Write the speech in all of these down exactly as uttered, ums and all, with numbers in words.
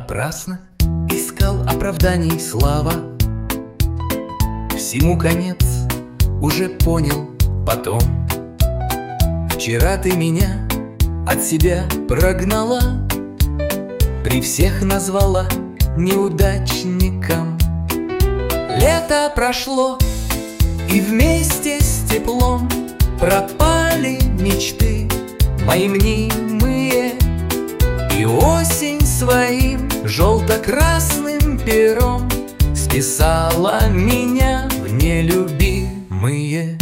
Напрасно искал оправданий слава. Всему конец уже понял потом. Вчера ты меня от себя прогнала, при всех назвала неудачником. Лето прошло, и вместе с теплом пропали мечты мои мнимые. И осень своим желто-красным пером списала меня в нелюбимые.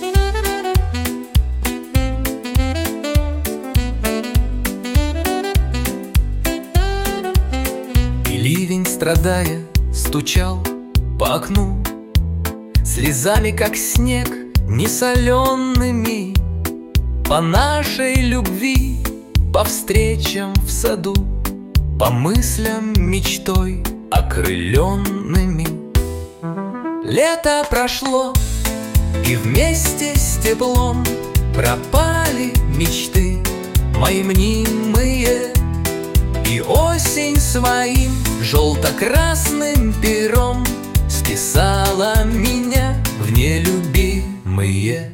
И ливень, страдая, стучал по окну слезами, как снег, несолеными, по нашей любви, по встречам в саду, по мыслям мечтой окрыленными. Лето прошло, и вместе с теплом пропали мечты мои мнимые. И осень своим желто-красным пером списала меня в нелюбимые.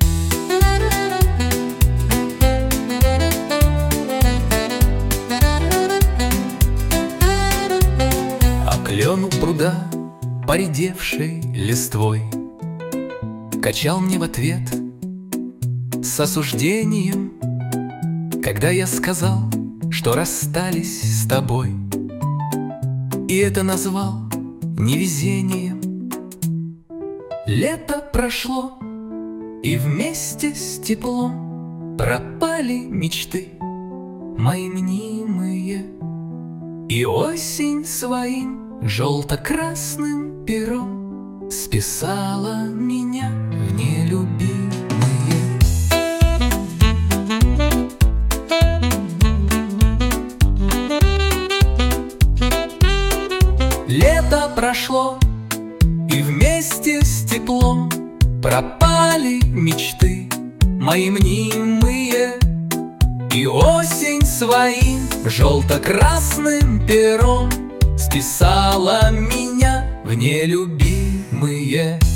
А клен у пруда, поредевшей листвой, качал мне в ответ с осуждением, когда я сказал, что расстались с тобой, и это назвал невезением. Лето прошло, и вместе с теплом пропали мечты мои мнимые. И осень своим желто-красным пером списала меня в нелюбимые. Лето прошло, и вместе с теплом пропали мечты мои мнимые. И осень своим желто-красным пером списала меня в нелюбимые.